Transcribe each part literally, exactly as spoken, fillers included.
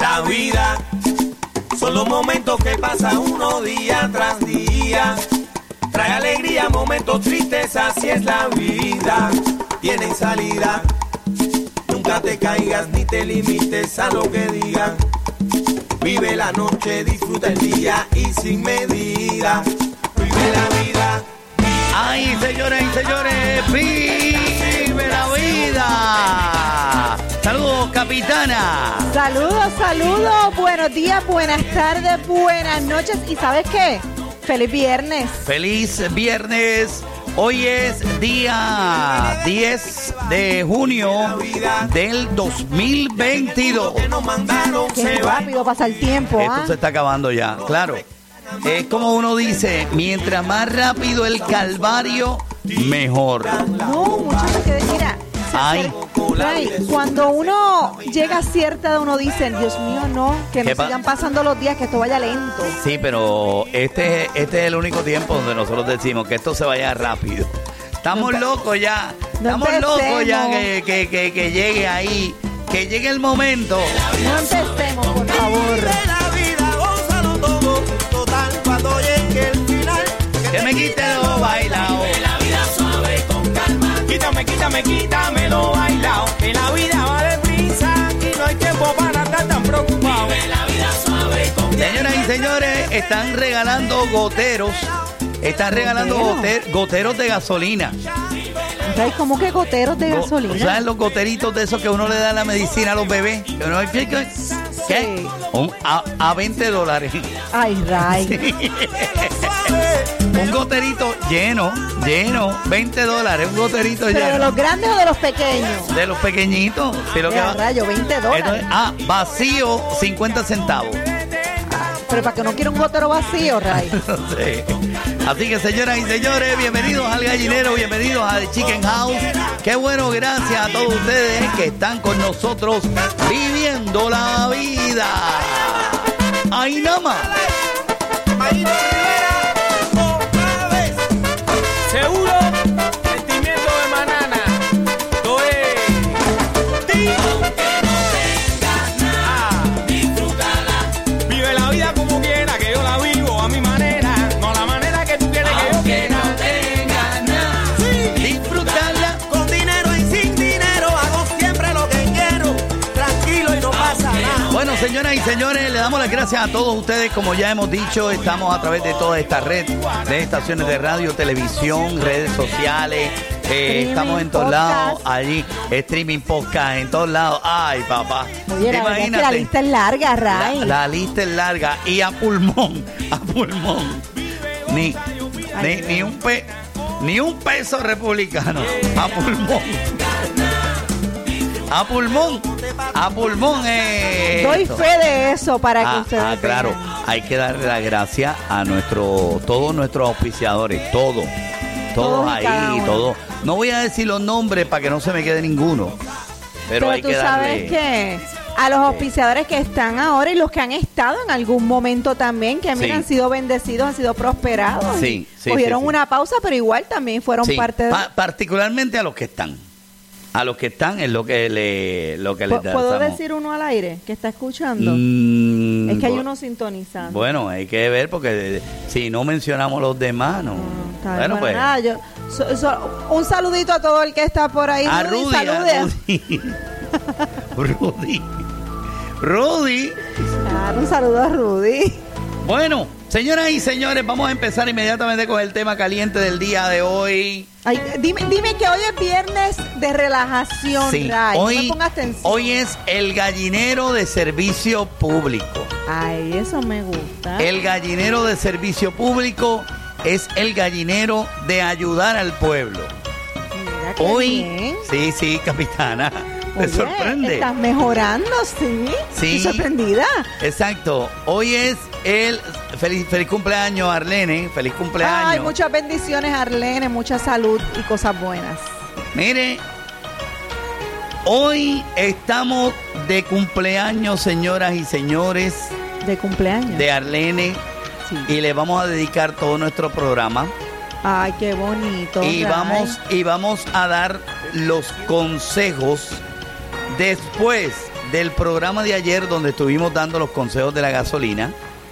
La vida son los momentos que pasa uno día tras día. Trae alegría, momentos tristes, así es la vida. Tienen salida. Nunca te caigas ni te limites a lo que digan. Vive la noche, disfruta el día y sin medida. Vive la vida. Ay, señoras y señores, vive la vida. Saludos, capitana. Saludos, saludos. Buenos días, buenas tardes, buenas noches. ¿Y sabes qué? Feliz viernes. Feliz viernes. Hoy es día diez de junio del dos mil veintidós. Qué rápido pasa el tiempo, Esto ¿ah? se está acabando ya, claro. Es como uno dice, mientras más rápido el calvario, mejor. No, muchachos, que mira. Ay. Ay, cuando uno llega a cierta edad, uno dice, Dios mío, no, que no sigan pasando los días, que esto vaya lento. Sí, pero este, este es el único tiempo donde nosotros decimos que esto se vaya rápido. Estamos no, locos ya, no estamos empecemos. locos ya que, que, que, que llegue ahí, que llegue el momento. No empecemos, por favor. Cuando llegue el final, que me quite lo bailado. Vive la vida suave con calma. Quítame, quítame, quítame lo bailado. Que la vida va deprisa y no hay tiempo para estar tan preocupado. Vive la vida suave con calma. Señoras y señores, están regalando goteros. Están regalando goter, goteros de gasolina. Ay, ¿cómo que goteros de Go, gasolina? ¿Sabes los goteritos de esos que uno le da la medicina a los bebés? Que uno, ¿qué? Sí. Un, a, a veinte dólares. Ay, Ray. Sí. Un goterito lleno, lleno, veinte dólares, un goterito ¿Pero lleno. de los grandes o de los pequeños? De los pequeñitos. Sí, lo que va. Rayo, veinte dólares. Entonces, ah, vacío, cincuenta centavos. Pero para que no quiera un gotero vacío, Ray. Sí. Así que, señoras y señores, bienvenidos al Gallinero, bienvenidos al Chicken House. Qué bueno, gracias a todos ustedes que están con nosotros viviendo la vida. Ahí nada más. Seguro, sentimiento de manana. Esto es Tito. Que no tengas nada, disfrútala. Vive la vida como quiera, que yo la vivo a mi manera. No la manera que tú quieres que yo quiera. No tengas nada, sí, disfrútala. Con dinero y sin dinero hago siempre lo que quiero. Tranquilo y no pasa nada. Bueno, señoras y señores, le damos las gracias a todos ustedes. Como ya hemos dicho, estamos a través de toda esta red de estaciones de radio, televisión, redes sociales. Eh, estamos en todos podcast. lados, allí, streaming, podcast, en todos lados. Ay, papá. Oye, la verdad es que la lista es larga, Ray. La, la lista es larga y a pulmón, a pulmón. Ni, ni, ni, un, pe, ni un peso republicano, a pulmón. A pulmón, a pulmón. Eh, Doy fe de eso para que ah, ustedes ah, claro, vean. hay que darle las gracias a nuestro, todos nuestros auspiciadores, todos, todos, Todos y cada ahí, uno. todos. No voy a decir los nombres para que no se me quede ninguno, pero, Pero hay tú que darle. sabes que a los auspiciadores que están ahora y los que han estado en algún momento también, que mira, Sí. han sido bendecidos, han sido prosperados. Sí, sí, Cogieron sí, sí. una pausa, pero igual también fueron Sí, parte de... pa- particularmente a los que están. A los que están es lo que le, lo que les ¿Puedo damos. decir uno al aire que está escuchando? Mm, es que hay bu- uno sintonizando. Bueno, hay que ver porque si no mencionamos los demás, no. No, está bien. Bueno, Bueno, pues. nada, yo, so- so- un saludito a todo el que está por ahí. A Rudy, salude. a Rudy. Rudy. Rudy. Claro, un saludo a Rudy. Bueno, señoras y señores, vamos a empezar inmediatamente con el tema caliente del día de hoy. Ay, dime, dime que hoy es viernes de relajación, Sí, Ray. No hoy, me pongas tensión. hoy es el gallinero de servicio público. Ay, eso me gusta. El gallinero de servicio público es el gallinero de ayudar al pueblo. Mira qué Hoy, bien. sí, sí, capitana, me Oye, sorprende. Estás mejorando, sí. Sí. Estoy sorprendida. Exacto. Hoy es el feliz, feliz cumpleaños, Arlene. Feliz cumpleaños. Ay, muchas bendiciones, Arlene, mucha salud y cosas buenas. Mire, hoy estamos de cumpleaños, señoras y señores, De cumpleaños. de Arlene. Sí. Y le vamos a dedicar todo nuestro programa. Ay, qué bonito. Y Ray. vamos, y vamos a dar los consejos después del programa de ayer donde estuvimos dando los consejos de la gasolina.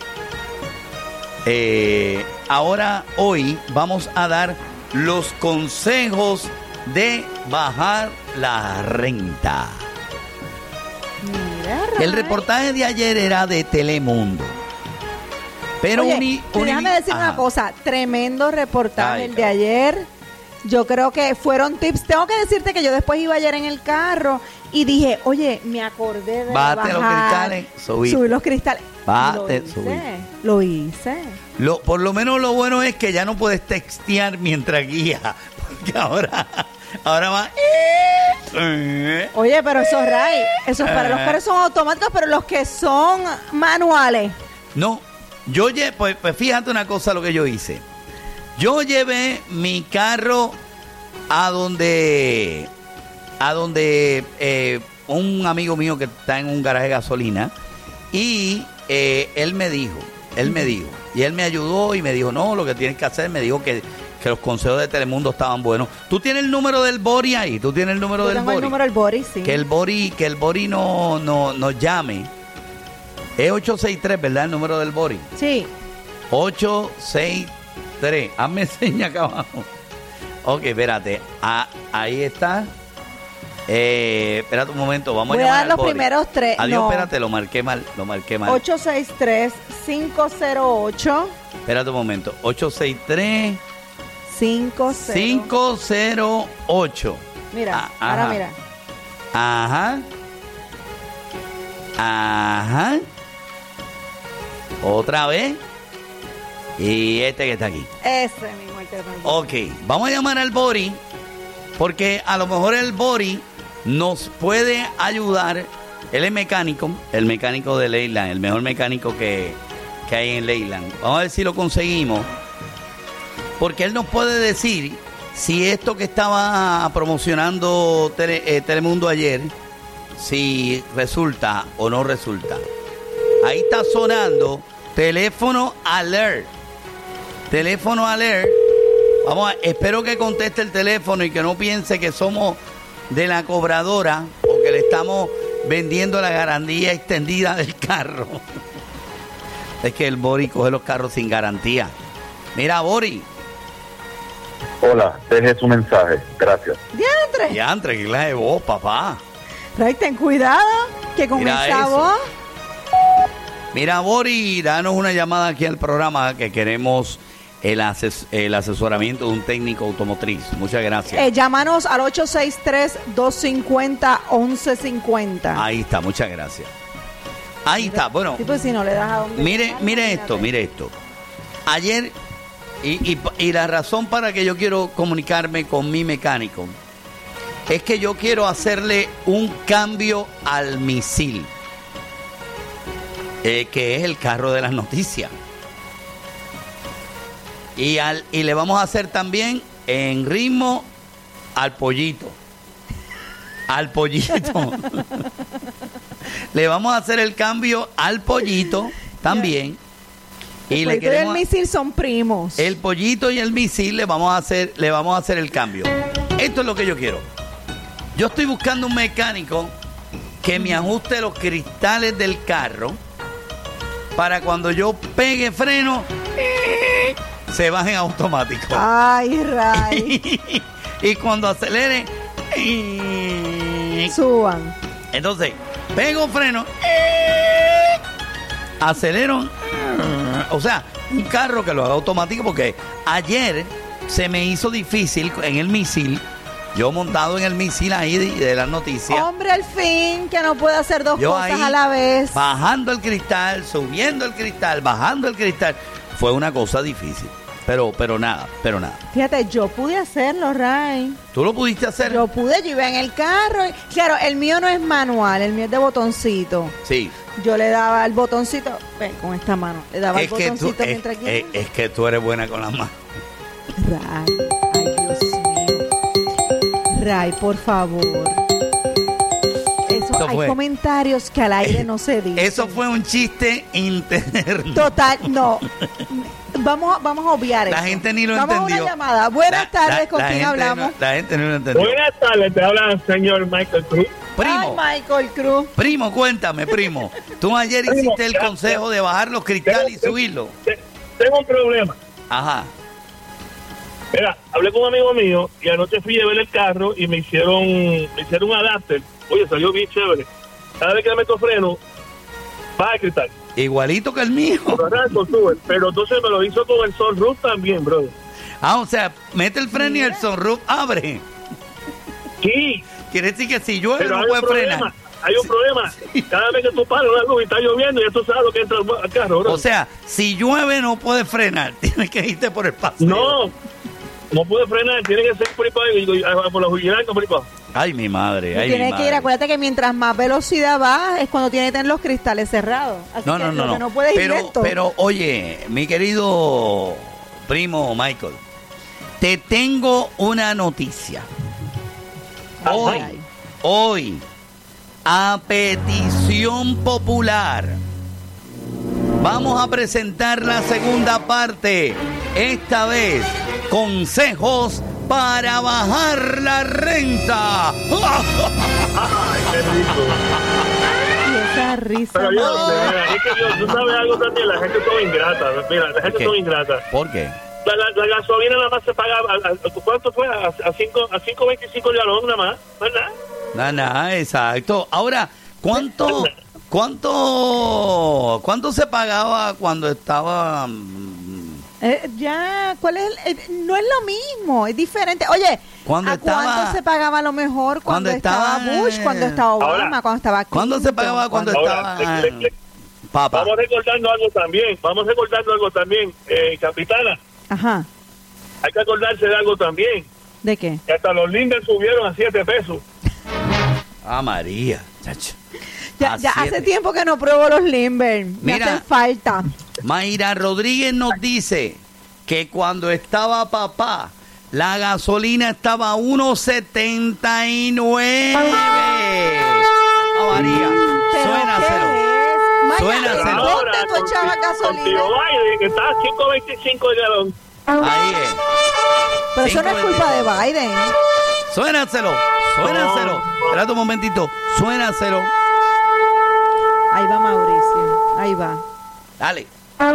Eh, ahora, hoy, vamos a dar los consejos de bajar la renta. Mira, El reportaje de ayer era de Telemundo. Pero Oye, uni, uni, déjame decir ajá. una cosa, tremendo reportaje Ay, el de ayer. Yo creo que fueron tips. Tengo que decirte que yo después iba ayer en el carro y dije, oye, me acordé de Bájate los bajar, cristales, subir. subir los cristales. Bájate, lo hice, subir. Lo hice. Lo, por lo menos lo bueno es que ya no puedes textear mientras guía, porque ahora, ahora va. Oye, pero esos Ray, esos para los carros son automáticos, pero los que son manuales. No, yo lle- pues, pues fíjate una cosa lo que yo hice. Yo llevé mi carro a donde, a donde eh, un amigo mío que está en un garaje de gasolina y eh, él me dijo, él me dijo, y él me ayudó y me dijo, no, lo que tienes que hacer, me dijo que, que los consejos de Telemundo estaban buenos. ¿Tú tienes el número del Bori ahí? ¿Tú tienes el número Yo del tengo Bori? el número del Bori, sí. Que el Bori, que el Bori no, no, nos llame. Es ocho seis tres, ¿verdad? El número del Bori. Sí. ocho seis tres. Hazme seña acá abajo. Ok, espérate. Ah, ahí está. Eh, espérate un momento. Vamos Voy a a llamar dar al los Bori. primeros tres. Adiós, No. espérate, lo marqué mal. Lo marqué mal. ocho seis tres, cinco cero ocho, Espérate un momento. ocho seis tres, cinco cero. cinco cero ocho. Mira, Ah, ahora ajá. mira. Ajá. Ajá. Otra vez. Y este que está aquí. Ese mismo el teléfono. Ok, vamos a llamar al Bori, porque a lo mejor el Bori nos puede ayudar. Él es mecánico, el mecánico de Leyland, el mejor mecánico que, que hay en Leyland. Vamos a ver si lo conseguimos, porque él nos puede decir si esto que estaba promocionando Tele- eh, Telemundo ayer, si resulta o no resulta. Ahí está sonando teléfono alert. Teléfono alert. Vamos a, espero que conteste el teléfono y que no piense que somos de la cobradora o que le estamos vendiendo la garantía extendida del carro. Es que el Bori coge los carros sin garantía. Mira, Bori. Hola, deje su mensaje. Gracias. ¡Diantre! Diantre, qué clase de voz, papá. Ray, ten cuidado, que con Mira esa eso. voz... Mira, Bori, danos una llamada aquí al programa que queremos el, ases el asesoramiento de un técnico automotriz. Muchas gracias. Eh, llámanos al ocho seis tres, dos cinco cero, once cincuenta. Ahí está, muchas gracias. Ahí está, bueno. Sí, pues si no le das a dónde Mire, llegar, mire imagínate. esto, mire esto. Ayer, y, y, y la razón para que yo quiero comunicarme con mi mecánico es que yo quiero hacerle un cambio al misil, eh, que es el carro de las noticias. Y, al, y le vamos a hacer también en ritmo al pollito. Al pollito. Le vamos a hacer el cambio al pollito también. Y El le pollito y el queremos misil son primos. el pollito y el misil le vamos a hacer, le vamos a hacer el cambio. Esto es lo que yo quiero. Yo estoy buscando un mecánico que me ajuste los cristales del carro para cuando yo pegue freno se bajen automático. Ay, Ray. Y cuando acelere Suban. entonces pego freno, acelero, o sea, un carro que lo haga automático, porque ayer se me hizo difícil en el misil, yo montado en el misil ahí de, de las noticias, Hombre, al fin, que no puede hacer dos yo cosas ahí a la vez. bajando el cristal, subiendo el cristal, bajando el cristal, fue una cosa difícil, pero, pero nada, pero nada. Fíjate, yo pude hacerlo, Ray. ¿Tú lo pudiste hacer? Yo pude, yo iba en el carro. y- Claro, el mío no es manual, el mío es de botoncito. Sí. Yo le daba el botoncito, ven, con esta mano, le daba Es el que, tú, botoncito es, mientras que... es- es que tú eres buena con las manos. Ray, ay Dios mío. Ray, por favor. Eso, Eso hay fue- comentarios que al aire no se dicen. Eso fue un chiste interno. Total, no. Vamos, a- vamos a obviar La eso. gente ni lo vamos entendió. a una llamada. Buenas La- tardes, la- ¿con la quién gente hablamos? no- la gente no lo entendió. Buenas tardes, te habla el señor Michael Cruz. Primo, Ay, Michael Cruz. primo, cuéntame, primo. Tú ayer Primo, hiciste el ya, consejo de bajar los cristales y subirlo. Tengo un problema. Ajá. Mira, hablé con un amigo mío y anoche fui a ver el carro y me hicieron me hicieron un adapter. Oye, salió bien chévere. Cada vez que le meto freno, baja el cristal. Igualito que el mío. Por arranco, sube. Pero entonces me lo hizo con el sunroof también, brother. Ah, o sea, mete el freno y el sunroof abre. Sí, Quiere decir que si llueve pero no hay puede un problema. frenar. Hay un problema. Cada vez que tú paras una luz y está lloviendo, ya tú sabes lo que entra al carro, bro. O sea, si llueve no puede frenar. Tienes que irte por el paseo. No, no puede frenar. Tiene que ser por ahí para ahí, por la jubilación, por ahí para abajo. Ay, mi madre. Ay, mi Tienes que ir, madre. acuérdate que mientras más velocidad va, es cuando tiene que tener los cristales cerrados. Así No, que no, no, lo que no. no puede ir pero, lento. pero, oye, mi querido primo Michael, te tengo una noticia. Hoy, Ay. hoy, a petición popular, vamos a presentar la segunda parte. Esta vez, consejos para bajar la renta. Ay, qué rico. Y esa risa. Pero yo, no. de verdad, es que yo, tú sabes algo también, la gente son ingrata. Mira, la gente ¿Qué? son ingrata. ¿Por qué? La, la, la gasolina nada más se paga, a, a- ¿cuánto fue? A, a cinco a cinco veinticinco el galón nada más, ¿verdad? Nada, nada, exacto. Ahora, ¿cuánto, cuánto, cuánto se pagaba cuando estaba? mm, Eh, ya, ¿cuál es? el- eh, no es lo mismo, es diferente. Oye, Cuando ¿a estaba- cuánto se pagaba a lo mejor cuando, cuando estaba, estaba, Bush, cuando estaba Obama, Ahora, cuando estaba ¿Cuándo se Clinton, pagaba cuando Ahora, estaba le- le- le- papá? vamos recordando algo también, vamos recordando algo también, eh, capitana, Ajá, hay que acordarse de algo también, ¿de qué? que hasta los Linden subieron a siete pesos. Ah, María, chacho. Ya, A ya hace siete. tiempo que no pruebo los Limber, me Mira. hacen falta. Mayra Rodríguez nos dice que cuando estaba papá, la gasolina estaba a uno setenta y nueve. Ah, María, ¿Pero suénaselo. qué es? Maya, Suénaselo. ¿dónde tú con- echabas con gasolina? Tío Biden, que está a cinco veinticinco el galón. Ahí es. Pero eso no es culpa de Biden. Suénaselo, suénaselo. Espérate un momentito, suénaselo. Ahí va Mauricio, ahí va. Dale.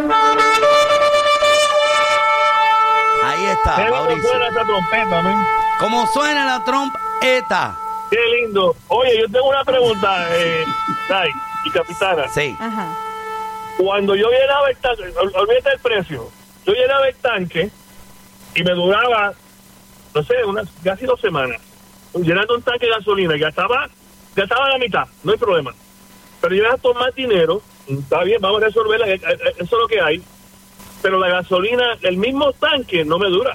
Ahí está, Qué lindo Mauricio. suena esa trompeta, man. ¿Cómo suena la trompeta? Qué lindo. Oye, yo tengo una pregunta, eh, Dai y capitana. Sí. Ajá. Cuando yo llenaba el tanque, ol- olvídate el precio, yo llenaba el tanque y me duraba, no sé, unas casi dos semanas, llenando un tanque de gasolina, gastaba, gastaba la mitad, no hay problema. Pero yo gasto más dinero, está bien, vamos a resolverla, eh, eh, eso es lo que hay. Pero la gasolina, el mismo tanque no me dura.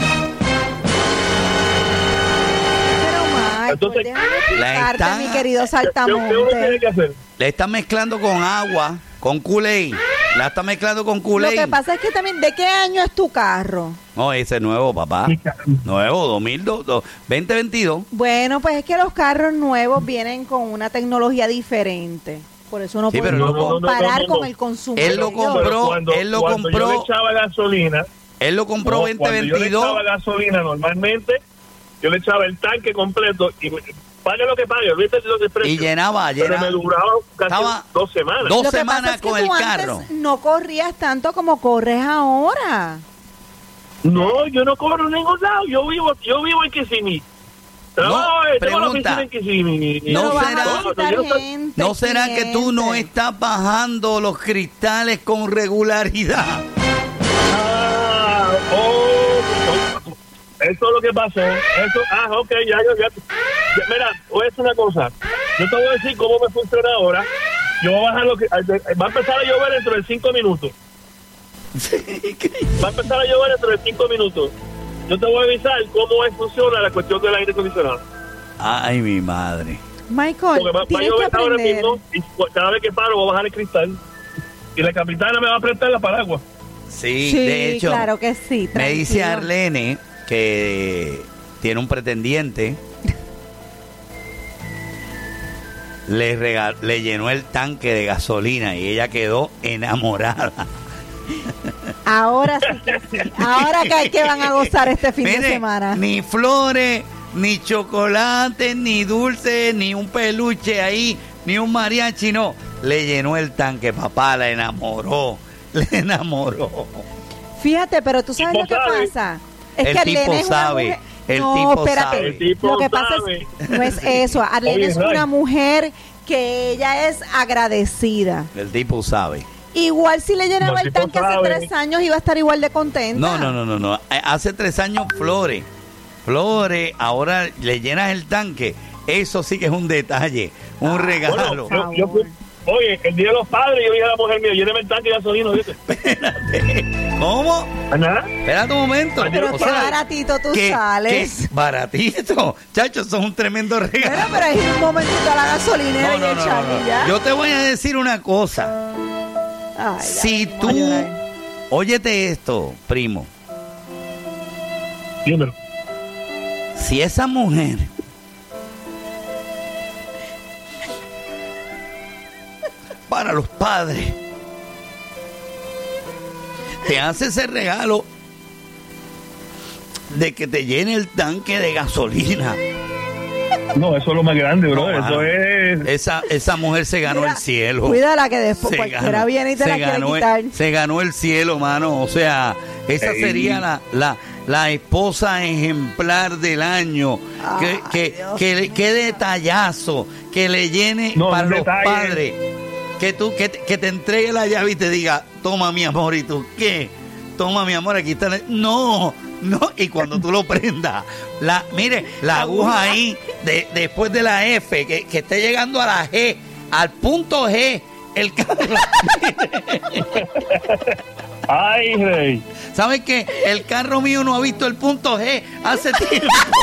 Pero Michael, Entonces, déjame la explicarte, están- mi querido ¿Qué, qué uno tiene saltamonte. que hacer? Le está mezclando con agua, con Kool-Aid. La está mezclando con Lo Kool-Aid. que pasa es que también, ¿de qué año es tu carro? No, ese es nuevo, papá. Nuevo, dos mil dos, dos- veinte veintidós. Bueno, pues es que los carros nuevos vienen con una tecnología diferente. Por eso no Sí, podemos pero no, no, no, comparar no, no, con no. el consumo. Él lo anterior. compró. Pero cuando, él lo cuando compró- yo le echaba gasolina, Él lo compró no, veinte cuando yo le veintidós. echaba gasolina normalmente, yo le echaba el tanque completo y me- pague lo que pague, olvídate de los precios. Y llenaba, Pero llenaba. me duraba casi Estaba dos semanas. dos Lo que semanas pasa es que con tú el antes carro. no corrías tanto como corres ahora. No, yo no cobro en ningún lado. Yo vivo, yo vivo en Kissimmee. Trabajo, No, eh, tengo la pregunta. oficina en Kissimmee. No Pero vas será- a visitar yo no- gente, ¿No será que tú no clientes? estás bajando los cristales con regularidad? Ah, oh, eso es lo que pasó. Eso, ah, ok, ya, ya, ya. Ya, mira, voy a decir una cosa. Yo te voy a decir cómo me funciona ahora. Yo voy a bajar lo que. Va a empezar a llover dentro de cinco minutos. Va a empezar a llover dentro de cinco minutos. Yo te voy a avisar cómo es, funciona la cuestión del aire acondicionado. Ay, mi madre. Michael, Porque va, va a tienes que llover ahora aprender. mismo y cu- cada vez que paro voy a bajar el cristal. Y la capitana me va a prestar la paraguas. Sí, Sí, de hecho, claro que sí. me dice tranquilo. Arlene que tiene un pretendiente. Le, regal- le llenó el tanque de gasolina y ella quedó enamorada. Ahora sí que sí. Ahora que hay que van a gozar este fin de Mire, semana. ni flores, ni chocolate, ni dulce, ni un peluche ahí, ni un mariachi, no. Le llenó el tanque, papá, la enamoró, le enamoró. Fíjate, pero tú sabes tipo lo que sabe. pasa. Es El que tipo Arlene es una sabe, mujer- el no, tipo espérate. sabe. El tipo Lo que pasa sabe. es no es eso. Arlene Oye, es Ray. una mujer que ella es agradecida. El tipo sabe. Igual si le llenaba No, el el tipo tanque hace sabe. tres años iba a estar igual de contenta. No, no, no, no, no. Eh, Hace tres años Flores. Flores, ahora le llenas el tanque. Eso sí que es un detalle, un regalo. Bueno, yo, yo fui- oye, el día de los padres, yo dije a la mujer mía, lléneme el tanque de gasolina, ¿viste? Espérate. ¿Cómo? ¿Nada? Espérate un momento. Pero O qué sea, baratito tú que- sales. que baratito. Chacho, son un tremendo regalo. Bueno, pero hay un momentito a la gasolinera No, y no, no, echar no, y no. ya. Yo te voy a decir una cosa. Ay, Si ya, tú, voy a llorar. óyete esto, primo. Dímelo. Si esa mujer para los padres te hace ese regalo de que te llene el tanque de gasolina, No, eso es lo más grande, bro. No, eso mano. es... esa, esa mujer se ganó Mira, el cielo. Cuídala que después Se cualquiera ganó, viene y te se la quiere ganó el- quitar. se ganó el cielo, mano. O sea, esa Ey. sería la, la, la esposa ejemplar del año. Ay, que, que, Dios que, que detallazo, que le llene No, para un los detalle. padres. Que tú, que, te- que te entregue la llave y te diga, toma mi amor, y tú, ¿qué? Toma mi amor, aquí está. la-". No, no, y cuando tú lo prendas, la, mire, la aguja ahí, de, después de la F, que, que esté llegando a la G, al punto G, el carro. Ay, rey. ¿Sabes qué? El carro mío no ha visto el punto G hace tiempo.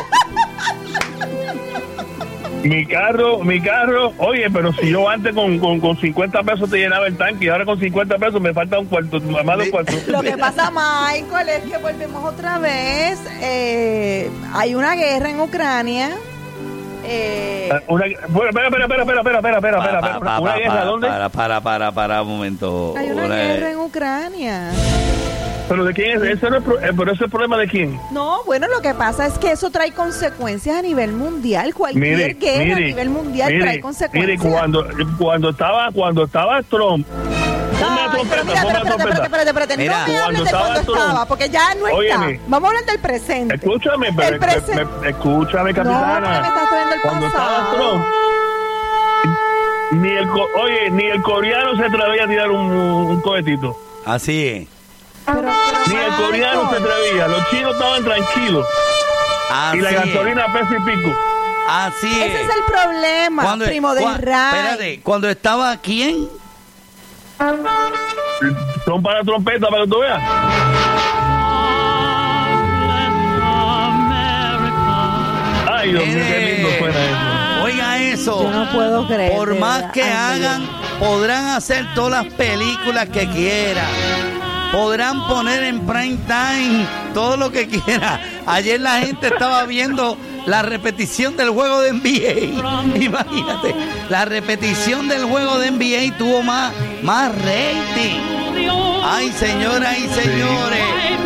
Mi carro, mi carro, oye, pero si yo antes con, con, con cincuenta pesos te llenaba el tanque y ahora con cincuenta pesos me falta un cuarto, más de un cuarto. Lo que pasa, Michael, es que volvemos otra vez. Eh, hay una guerra en Ucrania. Eh, Una, bueno, espera, espera, espera, espera, espera, espera, espera, Pa, espera, pa, espera. pa, ¿Una pa, guerra para, dónde? Para, para, para, para un momento. hay una Una- guerra en Ucrania. ¿Pero de quién es? Ese no es, pro- eh, pero ese es el problema de quién. No, bueno, lo que pasa es que eso trae consecuencias a nivel mundial. Cualquier Mire, guerra a mire, nivel mundial mire, trae consecuencias. mire, cuando, cuando estaba, cuando estaba Trump, ponme la Ay, trompeta, pero mira, ponme la espérate, espérate, trompeta. espérate, espérate. Mira, no me cuando hables de estaba cuando Trump, estaba, porque ya no óyeme. está. Vamos a hablar del presente. Escúchame, pero, El presente. me- me- escúchame, No, capitana. porque me estás trayendo el Cuando estaba pasado. Trump, ni el, co- oye, ni el coreano se atrevía a tirar un, un cohetito. Así es. Pero, pero, Ni el coreano se Michael, atrevía. Los chinos estaban tranquilos. Así y la es. gasolina a peso y pico. Así es. ese es el problema, Cuando- primo de cua- Ray. Espérate, cuando estaba quién? Son para trompeta, para que tú veas. Ay, Dios mío, qué lindo Eh, suena eso. Oiga eso. Yo no puedo creer. Por de más verdad. que Ay, hagan, podrán hacer todas las películas que quieran. Podrán poner en prime time todo lo que quieran. Ayer la gente estaba viendo la repetición del juego de N B A. Imagínate, la repetición del juego de N B A tuvo más, más rating. Ay, señoras y señores,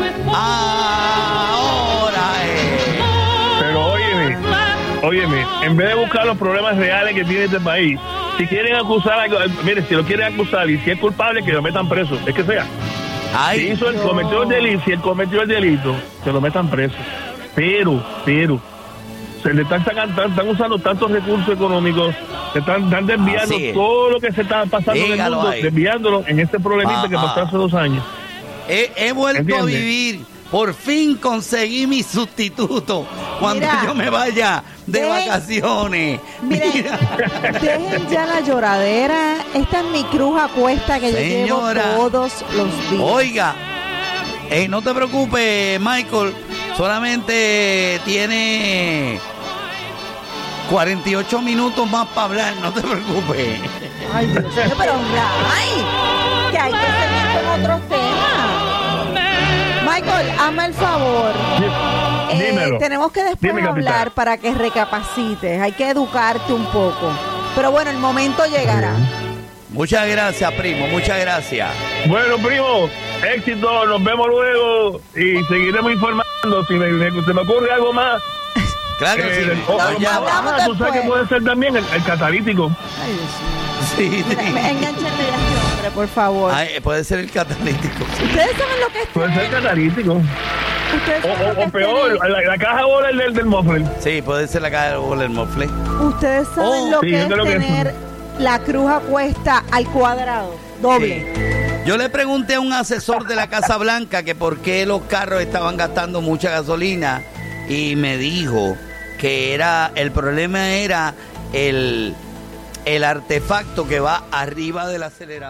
ahora es. Pero óyeme, óyeme, en vez de buscar los problemas reales que tiene este país, si quieren acusar, a, mire, si lo quieren acusar y si es culpable, que lo metan preso, es que sea. Si Ay, hizo el, cometió el delito, si él cometió el delito, que lo metan preso. Pero, pero, se le están sacando, están usando tantos recursos económicos, se están, están desviando Así es. todo lo que se está pasando en el Dígalo mundo, ahí. desviándolo en este problemita que Ajá. pasó hace dos años. he, he vuelto a ¿Entiende? vivir. Por fin conseguí mi sustituto cuando Mira, yo me vaya de ven, vacaciones. Miren, Mira. dejen ya la lloradera. Esta es mi cruz a cuesta que Señora. yo llevo todos los días. Oiga, eh, no te preocupes, Michael. Solamente tiene cuarenta y ocho minutos más para hablar. No te preocupes. Ay, Dios mío, pero Ray, que hay que seguir con otros temas. Michael, hazme el favor. Eh, Dímelo. tenemos que después Dime, capitán. hablar para que recapacites. Hay que educarte un poco. Pero bueno, el momento llegará. Muchas gracias, primo. Muchas gracias. Bueno, primo, éxito, nos vemos luego y seguiremos informando. Si me, me- se me ocurre algo más, Claro, Eh, sí. el- o- o- Ya, hablamos ah, tú sabes después. que puede ser también el, el catalítico. Ay, Dios mío. sí, Mira, sí. Enganchenme ya a este hombre, por favor. Ay, puede ser el catalítico. Ustedes saben lo que es Puede ser tener- catalítico. Ustedes O, saben lo que o, o es peor, tener- la, la caja bola del, del muffler. Sí, puede ser la caja de bola del mofle. Ustedes saben Oh, lo sí, que yo es creo que tener la cruz a cuesta al cuadrado, doble. Sí. Yo le pregunté a un asesor de la Casa Blanca que por qué los carros estaban gastando mucha gasolina y me dijo que era el problema era el, el artefacto que va arriba del acelerador.